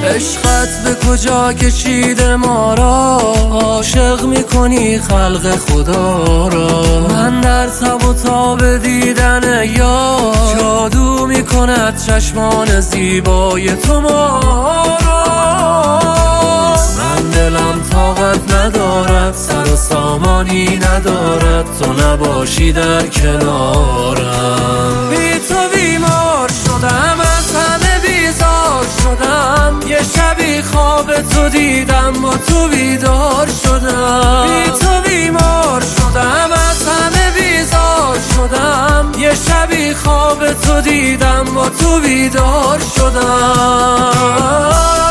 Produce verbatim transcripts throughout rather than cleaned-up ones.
عشقت به کجا کشیده ما را، عاشق میکنی خلق خدا را. من در تب و تاب دیدن یار، جادو میکند چشمان زیبای تو ما را. من دلم طاقت ندارد، سر و سامانی ندارد، تو نباشی در کنارم. بی تو بیمار شدم، از همه بیزار شدم، یه شبی خواب تو دیدم با تو بیدار شدم. بی تو بیمار شدم، از همه بیزار شدم، یه شبی خواب تو دیدم با تو بیدار شدم.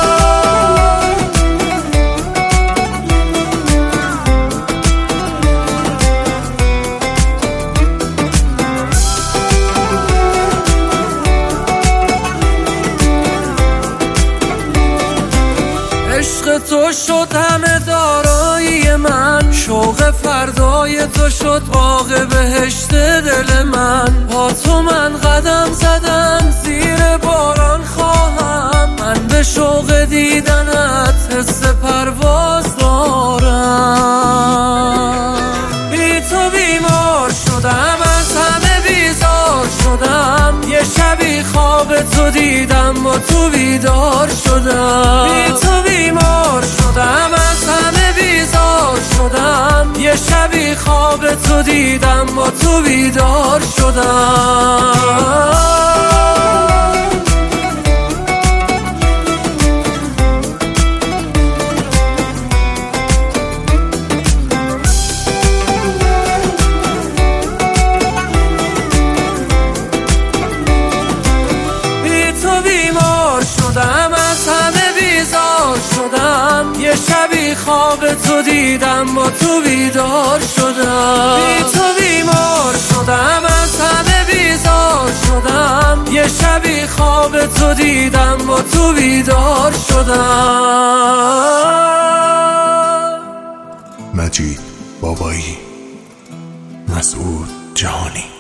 عشق تو شد همه دارایی من، شوق فردای تو شد باغ بهشت دل من. با تو من قدم زدم زیر باران خواهم، من به شوق دیدنت حس پرواز دارم. بی تو بیمار شدم، از همه بیزار شدم، یه شبی خواب تو دیدم با تو بیدار شدم. بی تو بیمار شدم، از همه بیزار شدم، یه شبی خواب تو دیدم با تو بیدار شدم. از همه بیزار شدم، یه شبی خواب تو دیدم با تو بیدار شدم. بی تو بیمار شدم، از همه بیزار شدم، یه شبی خواب تو دیدم با تو بیدار شدم. مجید بابایی، مسعود جهانی.